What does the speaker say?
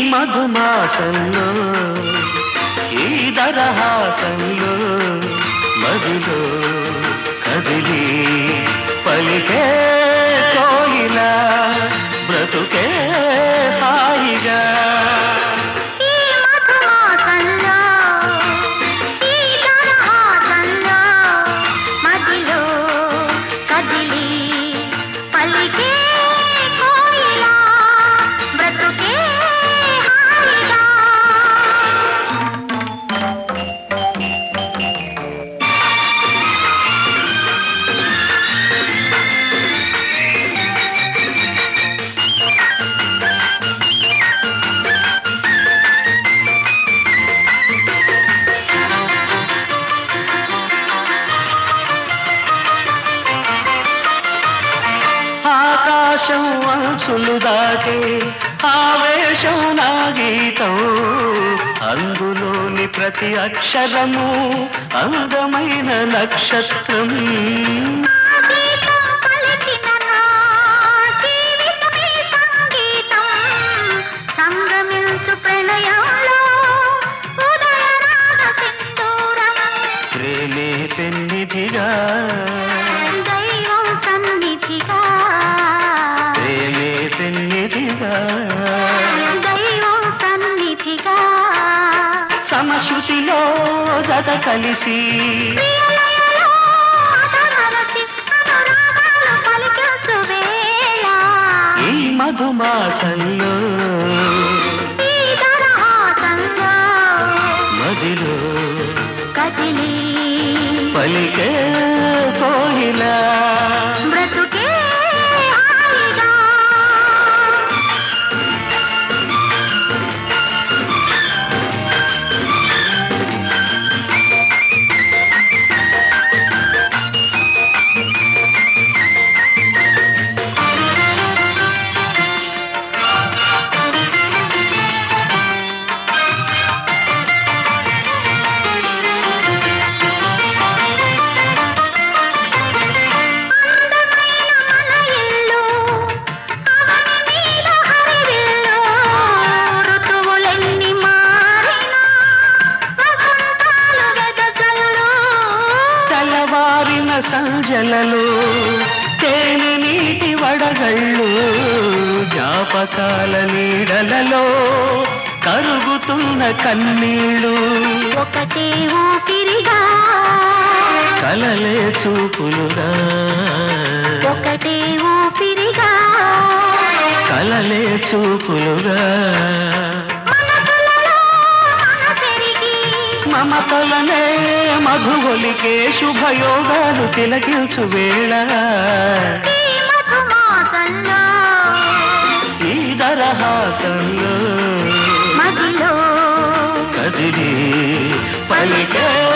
మధుమాసంలో ఈ దరహాసంలో మదిలో కదిలి పలికే కోయిలా బ్రతుకే హాయిగా ఆకాశం అంచులు దాటే ఆవేశం నా గీతం అందులోని ప్రతి అక్షరము అందమైన నక్షత్రం ప్రేమే పెన్నిధిగా సమశృతిలో జత కలిసి ఈ మధుమాసంలో మదిలో కదిలి పలికే కోయిలా బ్రతుకే సంజలలో తేనె నీటి వడగళ్ళు జ్ఞాపకాల నీడలలో కరుగుతున్న కన్నీళ్ళు ఒకటే ఊపిరిగా కలలే చూపులుగా ఒకటే ఊపిరిగా కలలే చూపులుగా మమతలనే మధుగొలికే శుభయోగాలు తిలకించు వేళ ఈ దరహాసంలో మదిలో కదిలి పలికే